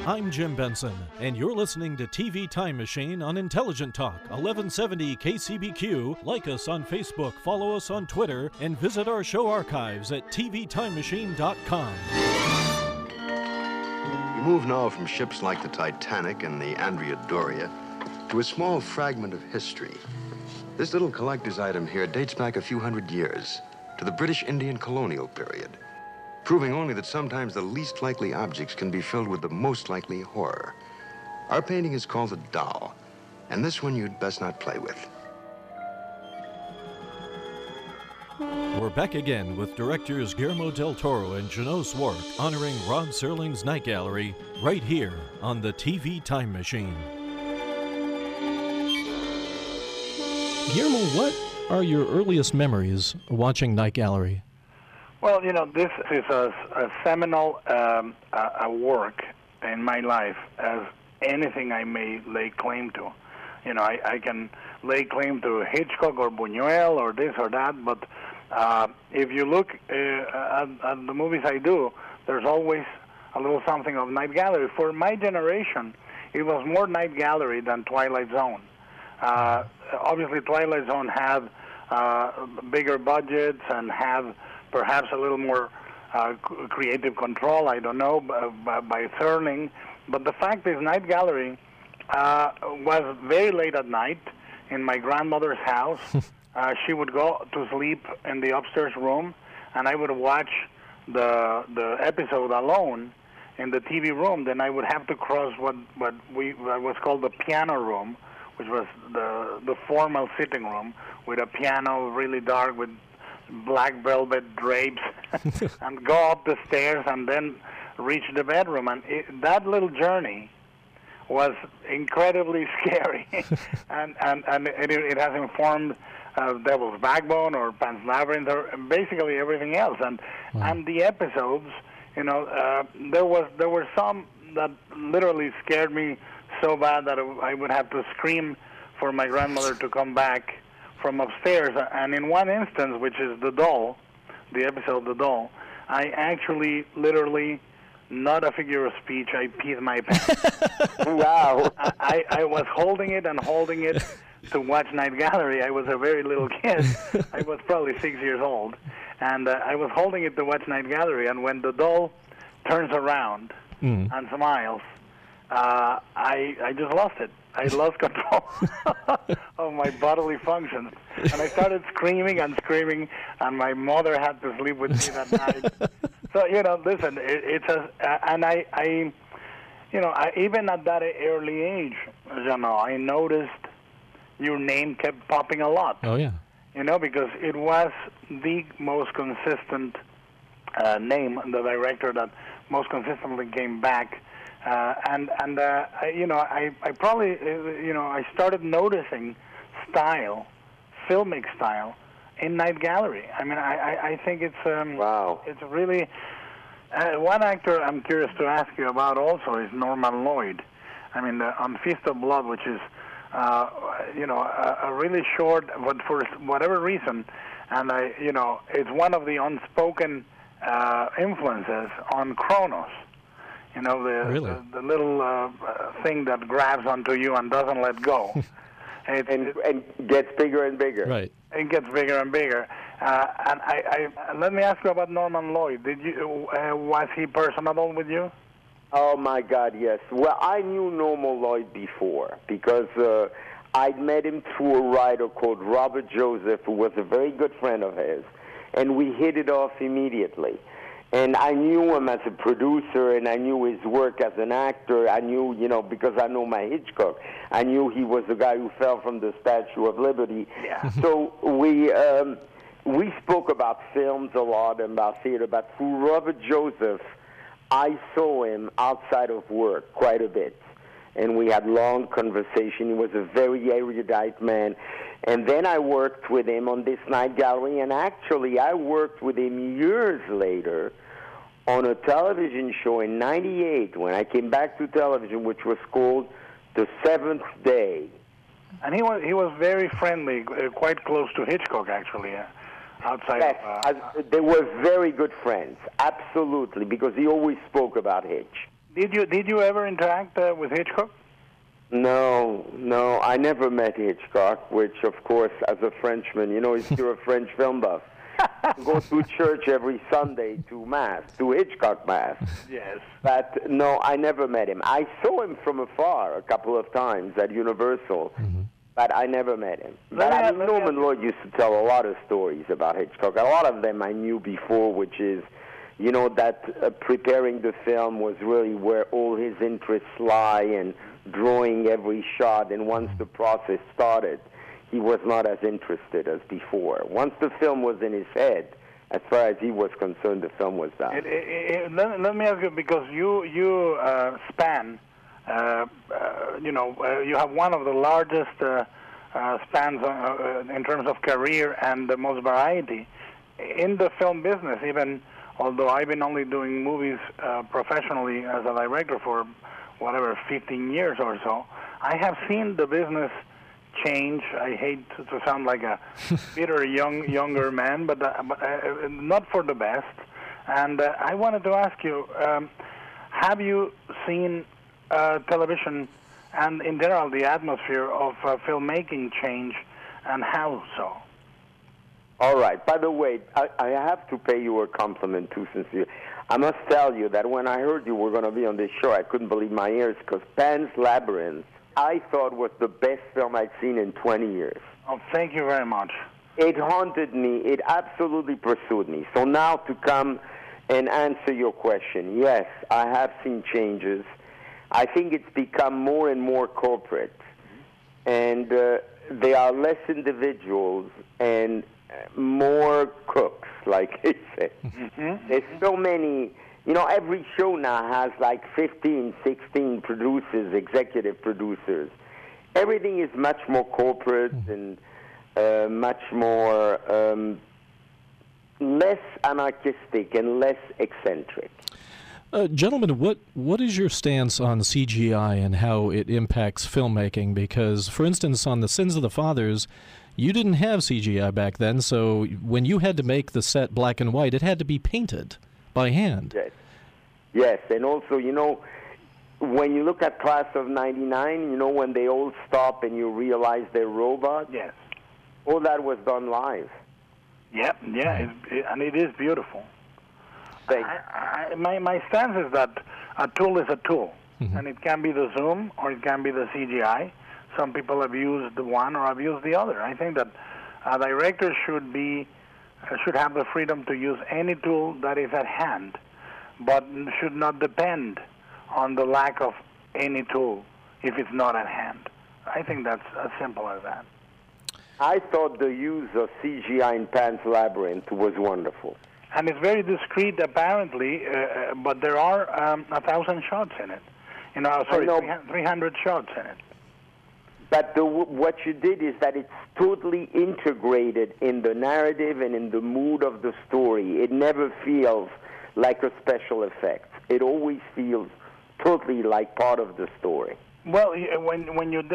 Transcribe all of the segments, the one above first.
I'm Jim Benson, and you're listening to TV Time Machine on Intelligent Talk, 1170 KCBQ. Like us on Facebook, follow us on Twitter, and visit our show archives at tvtimemachine.com. We move now from ships like the Titanic and the Andrea Doria to a small fragment of history. This little collector's item here dates back a few hundred years to the British Indian colonial period, proving only that sometimes the least likely objects can be filled with the most likely horror. Our painting is called The Doll, and this one you'd best not play with. We're back again with directors Guillermo del Toro and Jeannot Szwarc honoring Rod Serling's Night Gallery right here on the TV Time Machine. Guillermo, what are your earliest memories watching Night Gallery? Well, this is a seminal work in my life as anything I may lay claim to. I can lay claim to Hitchcock or Buñuel or this or that, but if you look at the movies I do, there's always a little something of Night Gallery. For my generation, it was more Night Gallery than Twilight Zone. Obviously, Twilight Zone had bigger budgets and had perhaps a little more creative control, I don't know, by Serling. But the fact is, Night Gallery was very late at night in my grandmother's house. She would go to sleep in the upstairs room, and I would watch the episode alone in the TV room. Then I would have to cross what was called the piano room, which was the formal sitting room with a piano really dark with black velvet drapes, and go up the stairs and then reach the bedroom. And that little journey was incredibly scary, and it has informed Devil's Backbone or Pan's Labyrinth or basically everything else. And the episodes, there were some that literally scared me so bad that I would have to scream for my grandmother to come back from upstairs. And in one instance, which is The Doll, the episode The Doll, I actually literally, not a figure of speech, I peed my pants. Wow. I was holding it to watch Night Gallery. I was a very little kid. I was probably 6 years old. And I was holding it to watch Night Gallery. And when the doll turns around and smiles, I just lost it. I lost control of my bodily functions. And I started screaming, and my mother had to sleep with me that night. So, listen, I even at that early age, I noticed your name kept popping a lot. Oh, yeah. Because it was the most consistent name, the director that most consistently came back. I probably, I started noticing filmic style in Night Gallery. I mean, I think it's wow. It's really one actor I'm curious to ask you about also is Norman Lloyd. I mean, on Feast of Blood, which is a really short, but for whatever reason, and it's one of the unspoken influences on Kronos. Really? the little thing that grabs onto you and doesn't let go. and gets bigger and bigger. Right. It gets bigger and bigger. And I let me ask you about Norman Lloyd. Did you was he personable with you? Oh, my God, yes. Well, I knew Norman Lloyd before because I'd met him through a writer called Robert Joseph, who was a very good friend of his, and we hit it off immediately. And I knew him as a producer, and I knew his work as an actor. I knew, because I know my Hitchcock, I knew he was the guy who fell from the Statue of Liberty. Yeah. So we spoke about films a lot and about theater, but through Robert Joseph, I saw him outside of work quite a bit. And we had long conversation. He was a very erudite man. And then I worked with him on this Night Gallery, and actually I worked with him years later on a television show in '98 when I came back to television, which was called The Seventh Day. And he was very friendly, quite close to Hitchcock, actually, outside yes, they were very good friends, absolutely, because he always spoke about Hitch. Did you ever interact with Hitchcock? No, I never met Hitchcock, which, of course, as a Frenchman, if you're a French film buff, you go to church every Sunday to Hitchcock Mass. Yes. But, no, I never met him. I saw him from afar a couple of times at Universal, but I never met him. But Norman Lloyd used to tell a lot of stories about Hitchcock. A lot of them I knew before, which is, that preparing the film was really where all his interests lie, and drawing every shot, and once the process started, he was not as interested as before. Once the film was in his head, as far as he was concerned, the film was done. Let me ask you, because you span, you have one of the largest spans in terms of career and the most variety in the film business, even although I've been only doing movies professionally as a director for 15 years or so, I have seen the business change. I hate to sound like a bitter younger man, but not for the best. And I wanted to ask you, have you seen television and in general the atmosphere of filmmaking change, and how so? All right. By the way, I have to pay you a compliment too, sincerely. I must tell you that when I heard you were going to be on this show, I couldn't believe my ears, because Pan's Labyrinth, I thought, was the best film I'd seen in 20 years. Oh, thank you very much. It haunted me. It absolutely pursued me. So now to come and answer your question, yes, I have seen changes. I think it's become more and more corporate, and there are less individuals and more cooks, like they say. There's so many, every show now has like 15, 16 producers, executive producers. Everything is much more corporate and much more less anarchistic and less eccentric. Gentlemen, what is your stance on CGI and how it impacts filmmaking? Because, for instance, on The Sins of the Fathers, you didn't have CGI back then, so when you had to make the set black and white, it had to be painted by hand. Yes, and also, when you look at Class of 99, when they all stop and you realize they're robots? Yes. All that was done live. Yep, and it is beautiful. My stance is that a tool is a tool, and it can be the zoom or it can be the CGI. Some people have used the one or have used the other. I think that a director should have the freedom to use any tool that is at hand, but should not depend on the lack of any tool if it's not at hand. I think that's as simple as that. I thought the use of CGI in Pan's Labyrinth was wonderful. And it's very discreet, apparently, but there are 1,000 shots in it. 300 shots in it. But what you did is that it's totally integrated in the narrative and in the mood of the story. It never feels like a special effect. It always feels totally like part of the story. Well, when you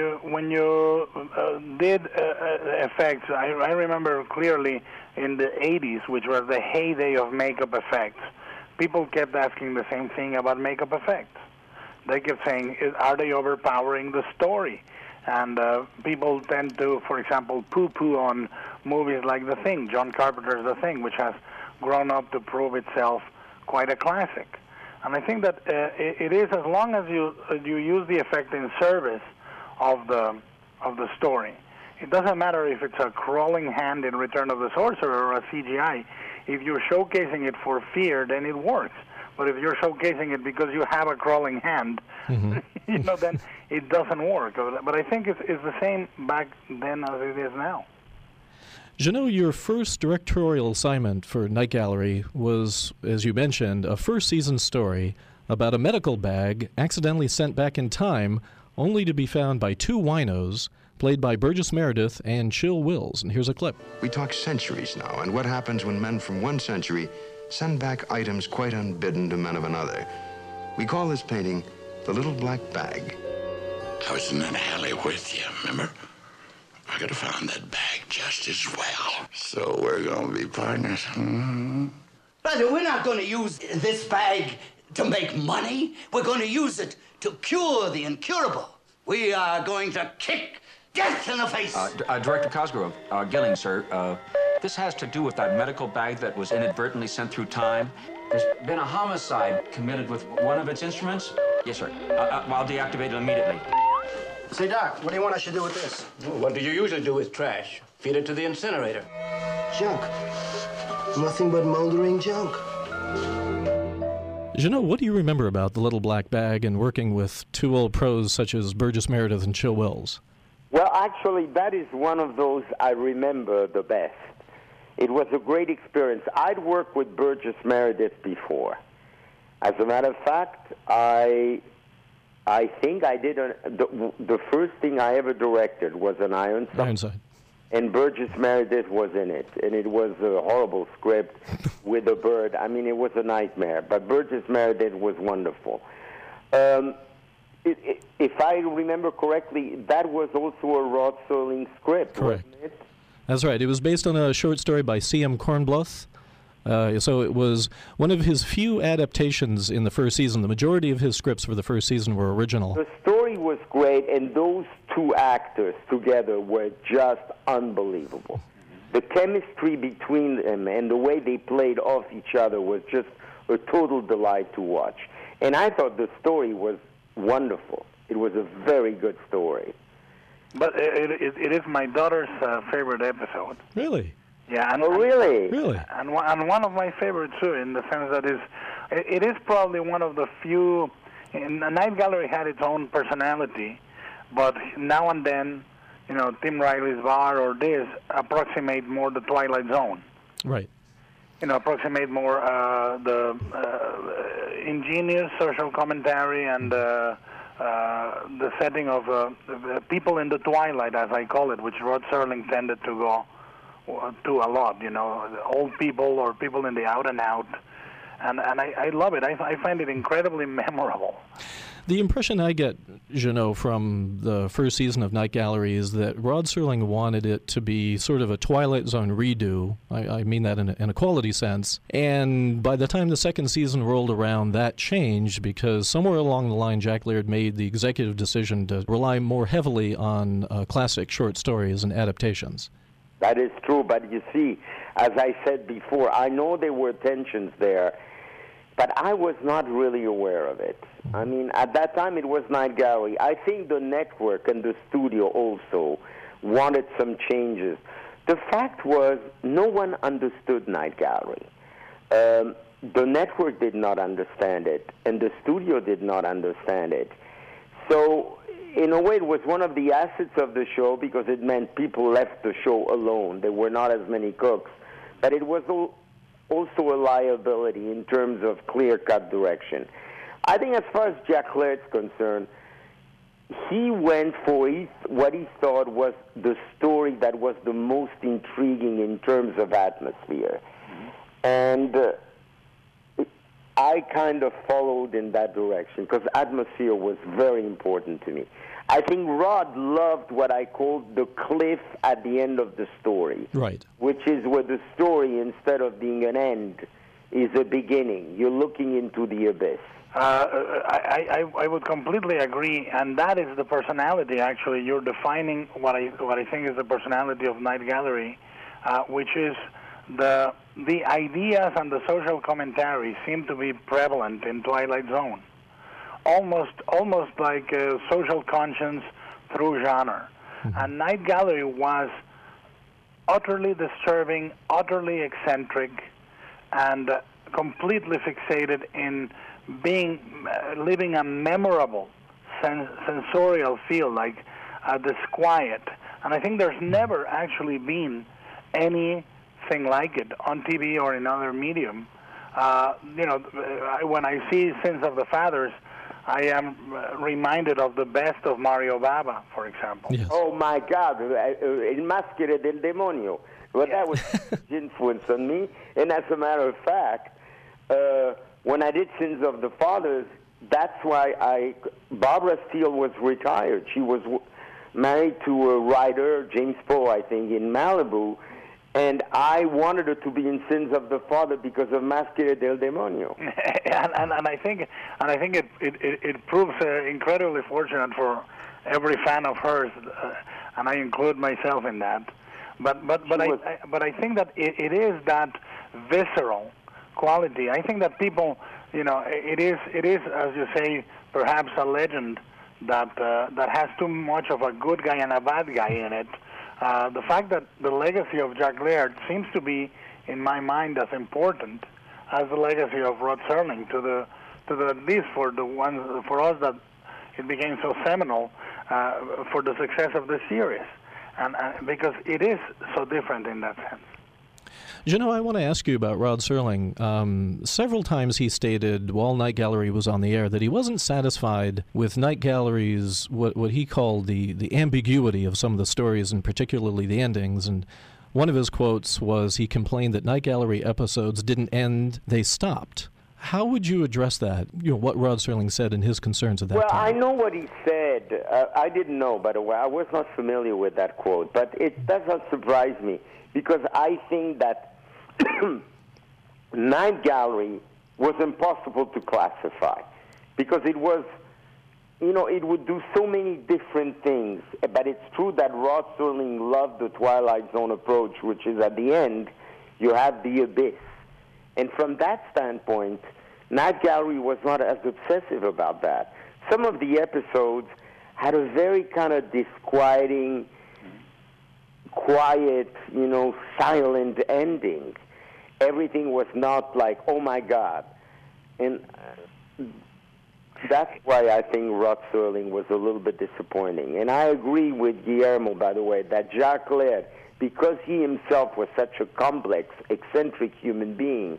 did effects, I remember clearly in the 80s, which was the heyday of makeup effects, people kept asking the same thing about makeup effects. They kept saying, are they overpowering the story? And people tend to, for example, poo-poo on movies like The Thing, John Carpenter's The Thing, which has grown up to prove itself quite a classic. And I think that it is, as long as you use the effect in service of the story. It doesn't matter if it's a crawling hand in Return of the Sorcerer or a CGI. If you're showcasing it for fear, then it works. But if you're showcasing it because you have a crawling hand, then it doesn't work. But I think it's the same back then as it is now. Jeannot, your first directorial assignment for Night Gallery was, as you mentioned, a first-season story about a medical bag accidentally sent back in time, only to be found by two winos, played by Burgess Meredith and Chill Wills. And here's a clip. We talk centuries now, and what happens when men from one century send back items quite unbidden to men of another. We call this painting The Little Black Bag. I was in that alley with you, remember? I could have found that bag just as well. So we're going to be partners. Brother, we're not going to use this bag to make money. We're going to use it to cure the incurable. We are going to kick death in the face. Director Cosgrove, Gilling, sir, this has to do with that medical bag that was inadvertently sent through time. There's been a homicide committed with one of its instruments. Yes, sir. I'll deactivate it immediately. Say, Doc, what do you want us to do with this? Well, what do you usually do with trash? Feed it to the incinerator. Junk. Nothing but moldering junk. Jeannot, what do you remember about The Little Black Bag and working with two old pros such as Burgess Meredith and Chill Wills? Well, actually, that is one of those I remember the best. It was a great experience. I'd worked with Burgess Meredith before. As a matter of fact, I think I did the first thing I ever directed was an Ironside. And Burgess Meredith was in it, and it was a horrible script with a bird. I mean, it was a nightmare, but Burgess Meredith was wonderful. If I remember correctly, that was also a Rod Serling script, correct. Wasn't it? That's right. It was based on a short story by C.M. Kornbluth. So it was one of his few adaptations in the first season. The majority of his scripts for the first season were original. The story was great, and those two actors together were just unbelievable. The chemistry between them and the way they played off each other was just a total delight to watch. And I thought the story was wonderful. It was a very good story. But it is my daughter's favorite episode. Really? Yeah. And, really? Really? And one of my favorites, too, in the sense that it is probably one of the few... The Night Gallery had its own personality, but now and then, Tim Riley's Bar or this approximate more the Twilight Zone. Right. Approximate more the ingenious social commentary and the setting of people in the twilight, as I call it, which Rod Serling tended to go to a lot, old people or people in the out and out. And I love it. I find it incredibly memorable. The impression I get, Jeannot, from the first season of Night Gallery is that Rod Serling wanted it to be sort of a Twilight Zone redo. I mean that in a quality sense. And by the time the second season rolled around, that changed because somewhere along the line, Jack Laird made the executive decision to rely more heavily on classic short stories and adaptations. That is true, but you see, as I said before, I know there were tensions there, but I was not really aware of it. I mean, at that time it was Night Gallery. I think the network and the studio also wanted some changes. The fact was, no one understood Night Gallery. The network did not understand it, and the studio did not understand it. So, in a way, it was one of the assets of the show because it meant people left the show alone. There were not as many cooks. But it was also a liability in terms of clear-cut direction. I think as far as Jack Laird's concerned, he went for what he thought was the story that was the most intriguing in terms of atmosphere. And I kind of followed in that direction because atmosphere was very important to me. I think Rod loved what I called the cliff at the end of the story. Right. Which is where the story, instead of being an end, is a beginning. You're looking into the abyss. I would completely agree, and that is the personality, actually. You're defining what I think is the personality of Night Gallery, which is the ideas and the social commentary seem to be prevalent in Twilight Zone. Almost like social conscience through genre. Mm-hmm. And Night Gallery was utterly disturbing, utterly eccentric, and completely fixated in living a memorable sensorial feel, like disquiet. And I think there's never actually been anything like it on TV or in other medium. When I see Sins of the Fathers, I am reminded of the best of Mario Bava, for example. Yes. Oh, my God, El Maschere del Demonio. Well, that was influence on me. And as a matter of fact, when I did Sins of the Fathers, that's why Barbara Steele was retired. She was married to a writer, James Poe, I think, in Malibu. And I wanted it to be in Sins of the Father because of Maschera del Demonio. and I think it proves incredibly fortunate for every fan of hers, and I include myself in that. But I think that it is that visceral quality. I think that people, it is as you say, perhaps a legend that has too much of a good guy and a bad guy in it. The fact that the legacy of Jack Laird seems to be, in my mind, as important as the legacy of Rod Serling, to the at least for us that it became so seminal for the success of the series, and because it is so different in that sense. I want to ask you about Rod Serling. Several times he stated while Night Gallery was on the air that he wasn't satisfied with Night Gallery's what he called the ambiguity of some of the stories, and particularly the endings. And one of his quotes was he complained that Night Gallery episodes didn't end, they stopped. How would you address that, what Rod Serling said and his concerns at that time? Well, I know what he said. I didn't know, by the way. I was not familiar with that quote, but it does not surprise me, because I think that Night Gallery was impossible to classify, because it was, it would do so many different things. But it's true that Rod Serling loved the Twilight Zone approach, which is at the end, you have the abyss. And from that standpoint, Night Gallery was not as obsessive about that. Some of the episodes had a very kind of disquieting, quiet, silent ending. Everything was not like, oh my God. And that's why I think Rod Serling was a little bit disappointing. And I agree with Guillermo, by the way, that Jack Laird, because he himself was such a complex, eccentric human being,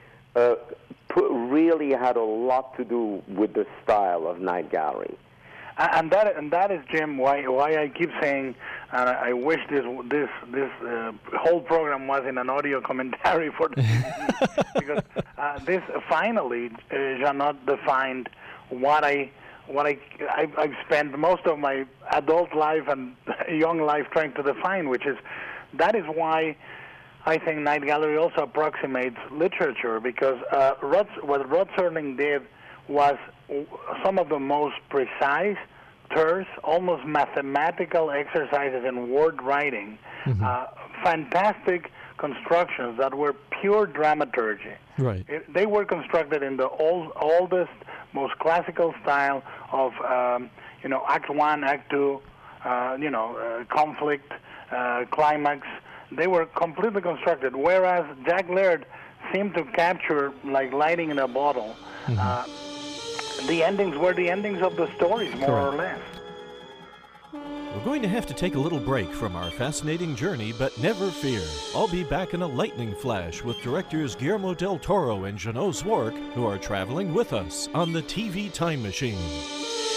really had a lot to do with the style of Night Gallery. And that is, Jim, why I keep saying, and I wish this whole program was in an audio commentary for the TV, because this finally, Jeannot defined what I've spent most of my adult life and young life trying to define, which is, that is why I think Night Gallery also approximates literature, because what Rod Serling did was some of the most precise, terse, almost mathematical exercises in word writing, fantastic constructions that were pure dramaturgy. Right. They were constructed in the oldest, most classical style of, Act 1, Act 2, conflict, climax. They were completely constructed, whereas Jack Laird seemed to capture, like lightning in a bottle, the endings were the endings of the stories, more or less. We're going to have to take a little break from our fascinating journey, but never fear. I'll be back in a lightning flash with directors Guillermo del Toro and Jeannot Zwark, who are traveling with us on the TV Time Machine.